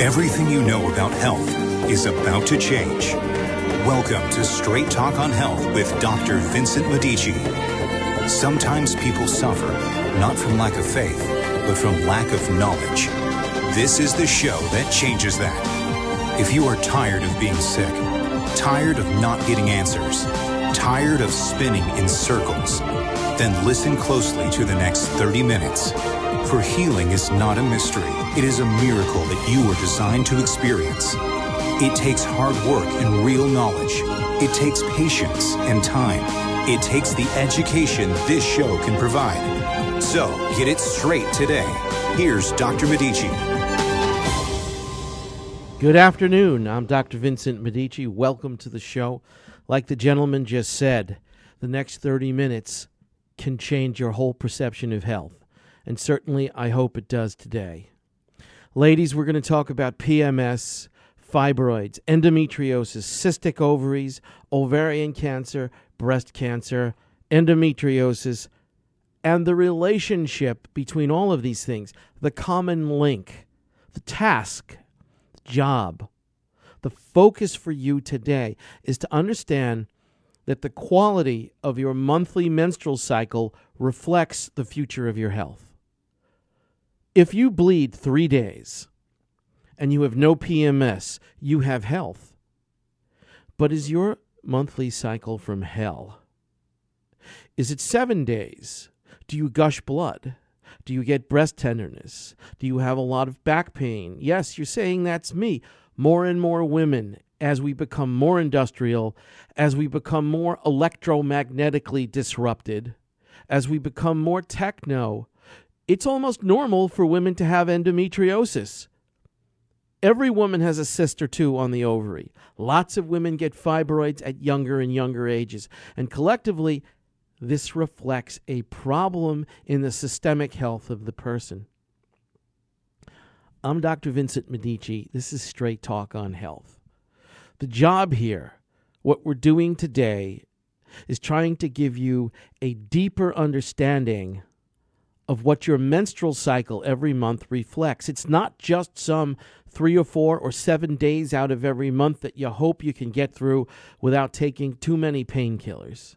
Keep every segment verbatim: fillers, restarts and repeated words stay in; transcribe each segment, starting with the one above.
Everything you know about health is about to change. Welcome to Straight Talk on Health with Doctor Vincent Medici. Sometimes people suffer, not from lack of faith, but from lack of knowledge. This is the show that changes that. If you are tired of being sick, tired of not getting answers, tired of spinning in circles, then listen closely to the next thirty minutes. For healing is not a mystery. It is a miracle that you were designed to experience. It takes hard work and real knowledge. It takes patience and time. It takes the education this show can provide. So, get it straight today. Here's Doctor Medici. Good afternoon. I'm Doctor Vincent Medici. Welcome to the show. Like the gentleman just said, the next thirty minutes can change your whole perception of health. And certainly, I hope it does today. Ladies, we're going to talk about P M S, fibroids, endometriosis, cystic ovaries, ovarian cancer, breast cancer, endometriosis, and the relationship between all of these things, the common link, the task, the job. The focus for you today is to understand that the quality of your monthly menstrual cycle reflects the future of your health. If you bleed three days and you have no P M S, you have health. But is your monthly cycle from hell? Is it seven days? Do you gush blood? Do you get breast tenderness? Do you have a lot of back pain? Yes, you're saying that's me. More and more women, as we become more industrial, as we become more electromagnetically disrupted, as we become more techno, it's almost normal for women to have endometriosis. Every woman has a cyst or two on the ovary. Lots of women get fibroids at younger and younger ages. And collectively, this reflects a problem in the systemic health of the person. I'm Doctor Vincent Medici. This is Straight Talk on Health. The job here, what we're doing today, is trying to give you a deeper understanding of what your menstrual cycle every month reflects. It's not just some three or four or seven days out of every month that you hope you can get through without taking too many painkillers.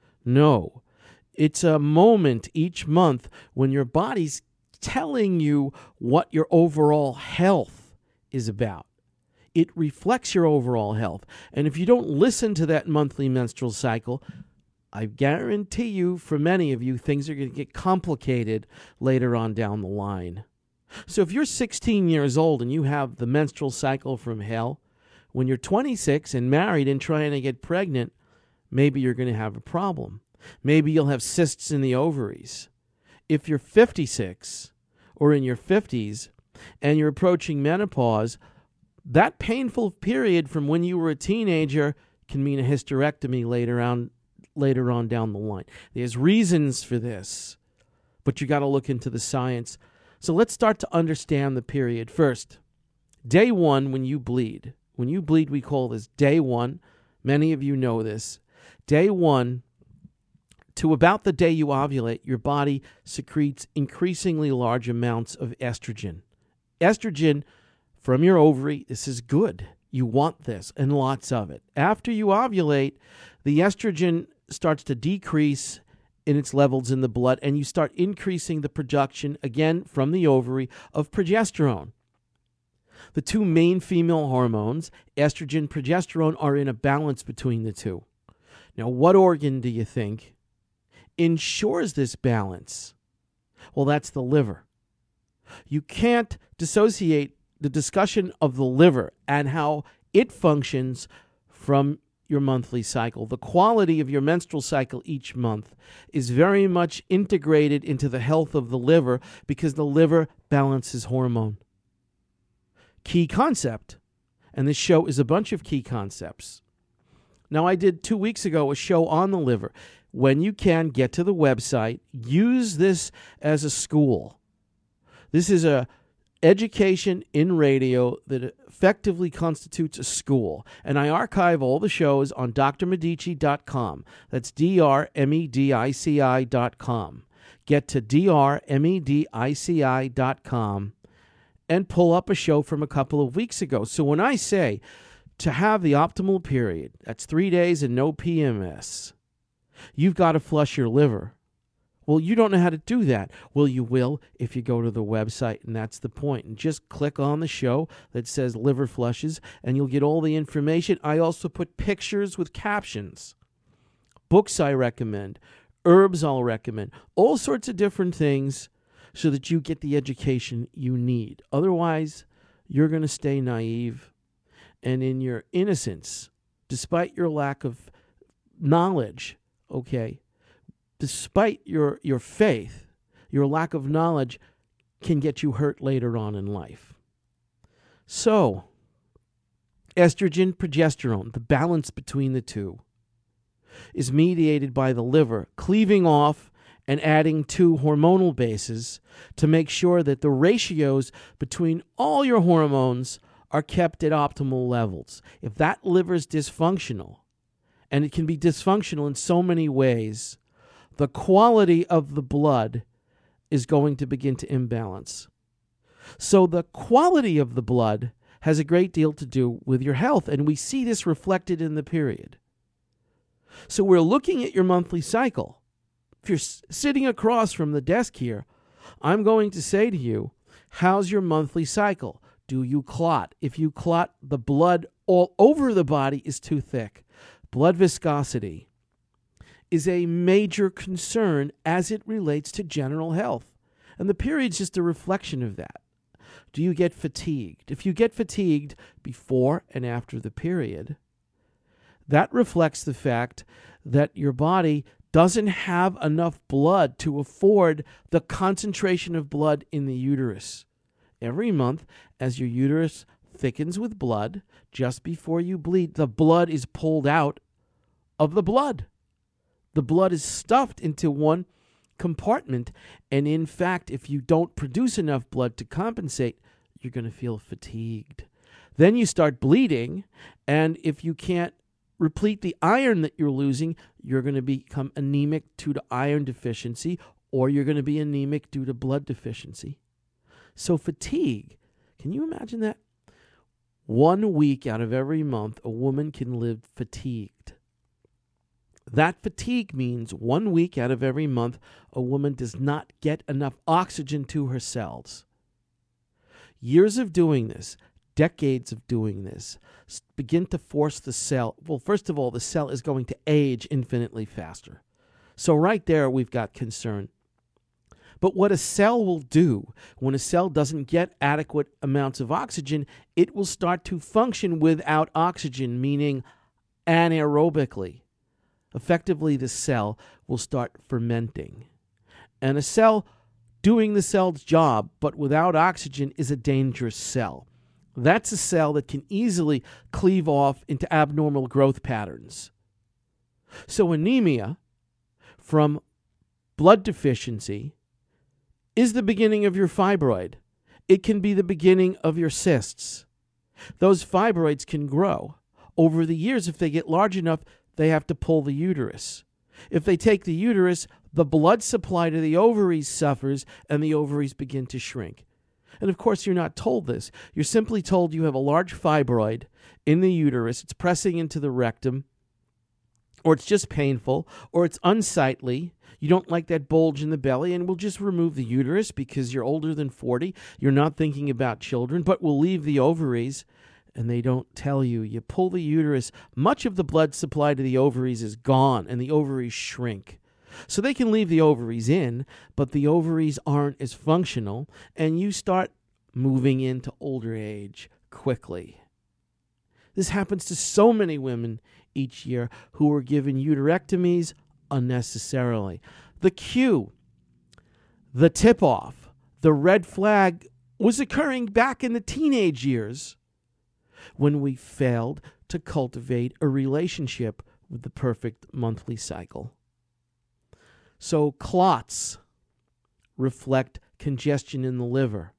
No, it's a moment each month when your body's telling you what your overall health is about. It reflects your overall health. And if you don't listen to that monthly menstrual cycle, I guarantee you, for many of you, things are going to get complicated later on down the line. So if you're sixteen years old and you have the menstrual cycle from hell, when you're twenty-six and married and trying to get pregnant, maybe you're going to have a problem. Maybe you'll have cysts in the ovaries. If you're fifty-six or in your fifties and you're approaching menopause, that painful period from when you were a teenager can mean a hysterectomy later on. later on down the line. There's reasons for this, but you got to look into the science. So let's start to understand the period first. Day one, when you bleed. When you bleed, we call this day one. Many of you know this. Day one to about the day you ovulate, your body secretes increasingly large amounts of estrogen. Estrogen from your ovary, this is good. You want this and lots of it. After you ovulate, the estrogen starts to decrease in its levels in the blood, and you start increasing the production, again, from the ovary, of progesterone. The two main female hormones, estrogen and progesterone, are in a balance between the two. Now, what organ do you think ensures this balance? Well, that's the liver. You can't dissociate the discussion of the liver and how it functions from your monthly cycle. The quality of your menstrual cycle each month is very much integrated into the health of the liver because the liver balances hormone. Key concept, and this show is a bunch of key concepts. Now, I did two weeks ago a show on the liver. When you can, get to the website, use this as a school. This is a education in radio that effectively constitutes a school. And I archive all the shows on D R medici dot com. That's D R M E D I C I dot com. Get to D R medici dot com and pull up a show from a couple of weeks ago. So when I say to have the optimal period, that's three days and no P M S, you've got to flush your liver. Well, you don't know how to do that. Well, you will if you go to the website, and that's the point. And just click on the show that says liver flushes, and you'll get all the information. I also put pictures with captions, books I recommend, herbs I'll recommend, all sorts of different things so that you get the education you need. Otherwise, you're going to stay naive, and in your innocence, despite your lack of knowledge, okay, despite your, your faith, your lack of knowledge can get you hurt later on in life. So, estrogen, progesterone, the balance between the two, is mediated by the liver cleaving off and adding two hormonal bases to make sure that the ratios between all your hormones are kept at optimal levels. If that liver is dysfunctional, and it can be dysfunctional in so many ways, the quality of the blood is going to begin to imbalance. So the quality of the blood has a great deal to do with your health, and we see this reflected in the period. So we're looking at your monthly cycle. If you're s- sitting across from the desk here, I'm going to say to you, how's your monthly cycle? Do you clot? If you clot, the blood all over the body is too thick. Blood viscosity is a major concern as it relates to general health. And the period's just a reflection of that. Do you get fatigued? If you get fatigued before and after the period, that reflects the fact that your body doesn't have enough blood to afford the concentration of blood in the uterus. Every month, as your uterus thickens with blood, just before you bleed, the blood is pulled out of the blood. The blood is stuffed into one compartment, and in fact, if you don't produce enough blood to compensate, you're going to feel fatigued. Then you start bleeding, and if you can't replete the iron that you're losing, you're going to become anemic due to iron deficiency, or you're going to be anemic due to blood deficiency. So fatigue, can you imagine that? One week out of every month, a woman can live fatigued. That fatigue means one week out of every month, a woman does not get enough oxygen to her cells. Years of doing this, decades of doing this, begin to force the cell. Well, first of all, the cell is going to age infinitely faster. So right there, we've got concern. But what a cell will do when a cell doesn't get adequate amounts of oxygen, it will start to function without oxygen, meaning anaerobically. Effectively, the cell will start fermenting. And a cell doing the cell's job, but without oxygen, is a dangerous cell. That's a cell that can easily cleave off into abnormal growth patterns. So anemia from blood deficiency is the beginning of your fibroid. It can be the beginning of your cysts. Those fibroids can grow. Over the years, if they get large enough, they have to pull the uterus. If they take the uterus, the blood supply to the ovaries suffers, and the ovaries begin to shrink. And of course, you're not told this. You're simply told you have a large fibroid in the uterus. It's pressing into the rectum, or it's just painful, or it's unsightly. You don't like that bulge in the belly, and we'll just remove the uterus because you're older than forty. You're not thinking about children, but we'll leave the ovaries. And they don't tell you. You pull the uterus, much of the blood supply to the ovaries is gone, and the ovaries shrink. So they can leave the ovaries in, but the ovaries aren't as functional, and you start moving into older age quickly. This happens to so many women each year who are given uterectomies unnecessarily. The cue, the tip-off, the red flag was occurring back in the teenage years, when we failed to cultivate a relationship with the perfect monthly cycle. So clots reflect congestion in the liver.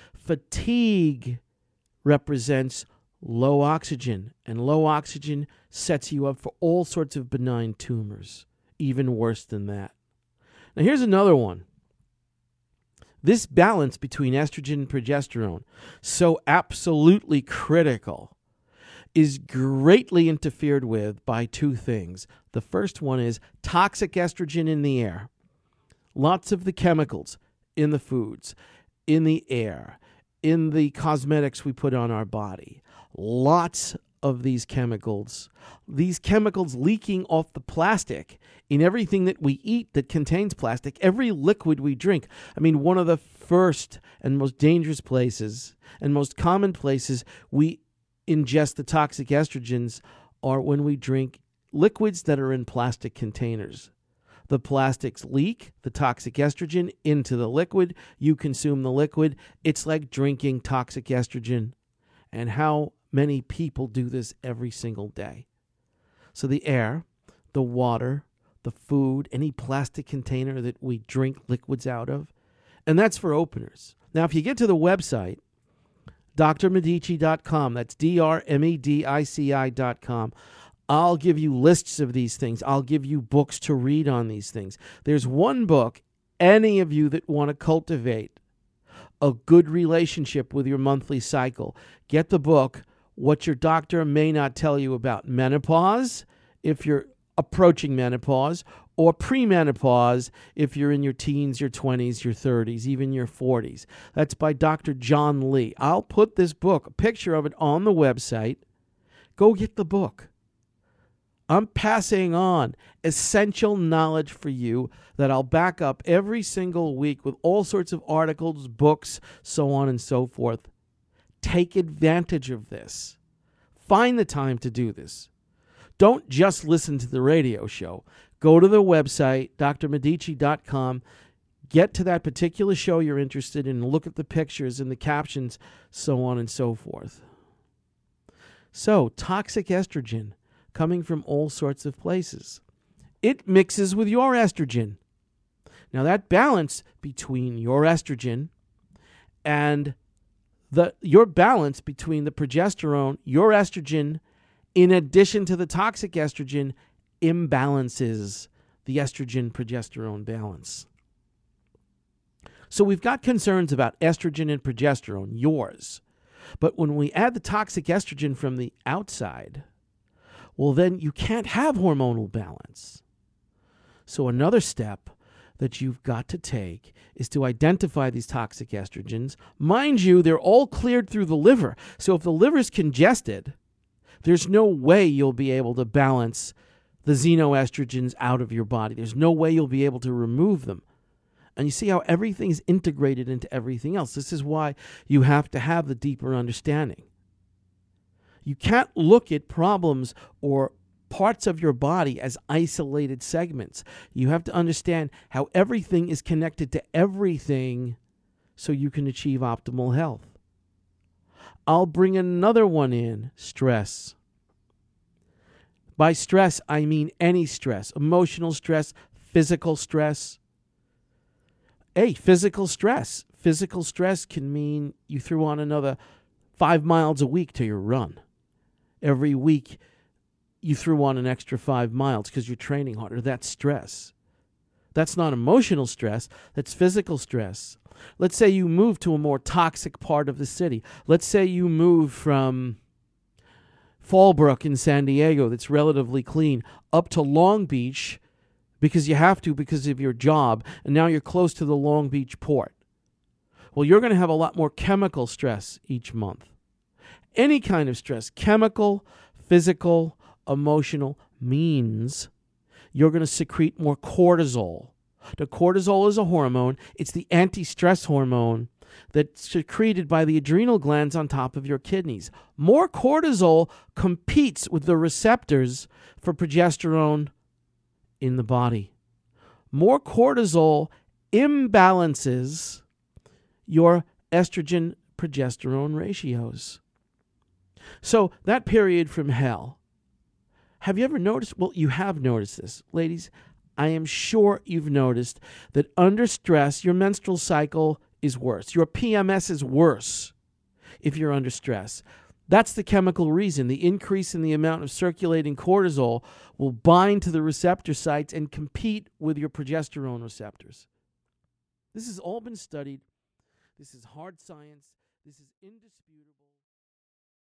Fatigue represents low oxygen, and low oxygen sets you up for all sorts of benign tumors, even worse than that. Now here's another one This balance between estrogen and progesterone, so absolutely critical, is greatly interfered with by two things. The first one is toxic estrogen in the air. Lots of the chemicals in the foods, in the air, in the cosmetics we put on our body. Lots of these chemicals. These chemicals leaking off the plastic in everything that we eat that contains plastic, every liquid we drink. I mean, one of the first and most dangerous places and most common places we ingest the toxic estrogens are when we drink liquids that are in plastic containers. The plastics leak the toxic estrogen into the liquid. You consume the liquid. It's like drinking toxic estrogen. And how many people do this every single day? So the air, the water, the food, any plastic container that we drink liquids out of, and that's for openers. Now, if you get to the website, D R medici dot com, that's D R M E D I C I dot com, I'll give you lists of these things. I'll give you books to read on these things. There's one book, any of you that want to cultivate a good relationship with your monthly cycle, get the book, What Your Doctor May Not Tell You About Menopause, if you're approaching menopause, or premenopause if you're in your teens, your twenties, your thirties, even your forties. That's by Doctor John Lee. I'll put this book, a picture of it, on the website. Go get the book. I'm passing on essential knowledge for you that I'll back up every single week with all sorts of articles, books, so on and so forth. Take advantage of this. Find the time to do this. Don't just listen to the radio show. Go to the website, D R medici dot com. Get to that particular show you're interested in. Look at the pictures and the captions, so on and so forth. So, toxic estrogen coming from all sorts of places. It mixes with your estrogen. Now, that balance between your estrogen and the your balance between the progesterone, your estrogen, in addition to the toxic estrogen, imbalances the estrogen-progesterone balance. So we've got concerns about estrogen and progesterone, yours. But when we add the toxic estrogen from the outside, well, then you can't have hormonal balance. So another step that you've got to take is to identify these toxic estrogens. Mind you, they're all cleared through the liver. So if the liver's congested, there's no way you'll be able to balance the xenoestrogens out of your body. There's no way you'll be able to remove them. And you see how everything's integrated into everything else. This is why you have to have the deeper understanding. You can't look at problems or parts of your body as isolated segments. You have to understand how everything is connected to everything so you can achieve optimal health. I'll bring another one in, stress. By stress, I mean any stress, emotional stress, physical stress. Hey, physical stress. Physical stress can mean you threw on another five miles a week to your run. Every week, you threw on an extra five miles because you're training harder. That's stress. That's not emotional stress. That's physical stress. Let's say you move to a more toxic part of the city. Let's say you move from Fallbrook in San Diego, that's relatively clean, up to Long Beach because you have to because of your job, and now you're close to the Long Beach port. Well, you're going to have a lot more chemical stress each month. Any kind of stress, chemical, physical, emotional, means you're going to secrete more cortisol. The cortisol is a hormone. It's the anti-stress hormone that's secreted by the adrenal glands on top of your kidneys. More cortisol competes with the receptors for progesterone in the body. More cortisol imbalances your estrogen-progesterone ratios. So that period from hell, have you ever noticed? Well, you have noticed this. Ladies, I am sure you've noticed that under stress, your menstrual cycle is worse. Your P M S is worse if you're under stress. That's the chemical reason. The increase in the amount of circulating cortisol will bind to the receptor sites and compete with your progesterone receptors. This has all been studied This is hard science. This is indisputable.